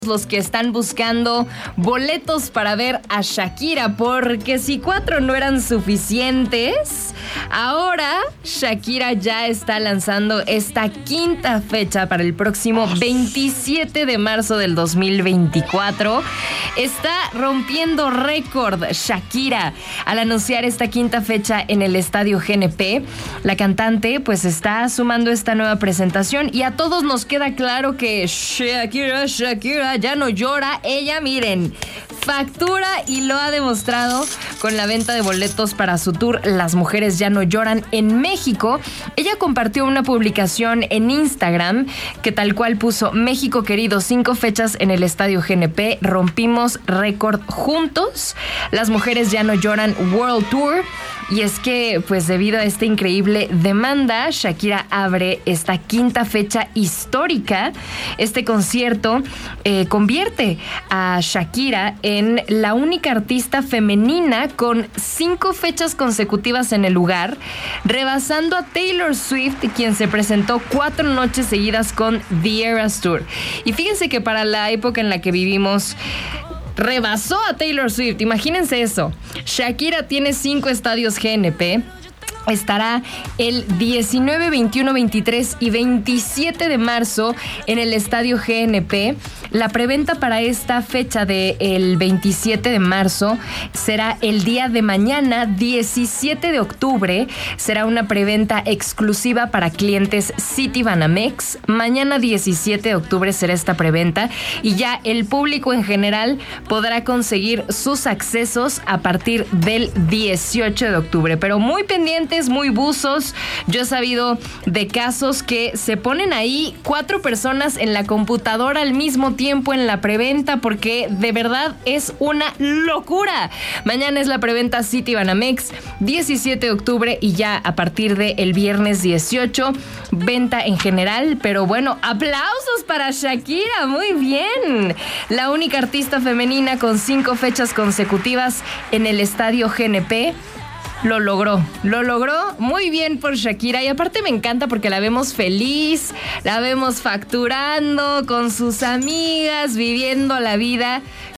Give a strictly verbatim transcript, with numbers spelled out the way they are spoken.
los que están buscando boletos para ver a Shakira, porque si cuatro no eran suficientes, ahora Shakira ya está lanzando esta quinta fecha para el próximo veintisiete de marzo del dos mil veinticuatro. Está rompiendo récord Shakira al anunciar esta quinta fecha en el Estadio G N P. La cantante pues está sumando esta nueva presentación y a todos nos queda claro que Shakira, Shakira ya no llora. Ella, miren, factura y lo ha demostrado con la venta de boletos para su tour Las Mujeres Ya No Lloran en México. Ella compartió una publicación en Instagram que tal cual puso: México querido, cinco fechas en el Estadio G N P, rompimos récord juntos, Las Mujeres Ya No Lloran World Tour. Y es que, pues debido a esta increíble demanda, Shakira abre esta quinta fecha histórica. Este concierto eh, convierte a Shakira en la única artista femenina con cinco fechas consecutivas en el lugar, rebasando a Taylor Swift, quien se presentó cuatro noches seguidas con The Eras Tour. Y fíjense que para la época en la que vivimos, rebasó a Taylor Swift. Imagínense eso. Shakira tiene cinco estadios G N P. Estará el diecinueve, veintiuno, veintitrés y veintisiete de marzo en el Estadio G N P. La preventa para esta fecha del veintisiete de marzo será el día de mañana, diecisiete de octubre. Será una preventa exclusiva para clientes Citibanamex. Mañana, diecisiete de octubre, será esta preventa y ya el público en general podrá conseguir sus accesos a partir del dieciocho de octubre. Pero muy pendientes, muy buzos. Yo he sabido de casos que se ponen ahí cuatro personas en la computadora al mismo tiempo en la preventa, porque de verdad es una locura. Mañana es la preventa Citibanamex, diecisiete de octubre, y ya a partir del viernes dieciocho, venta en general. Pero bueno, aplausos para Shakira, muy bien. La única artista femenina con cinco fechas consecutivas en el Estadio G N P. Lo logró, lo logró muy bien por Shakira. Y aparte me encanta porque la vemos feliz, la vemos facturando con sus amigas, viviendo la vida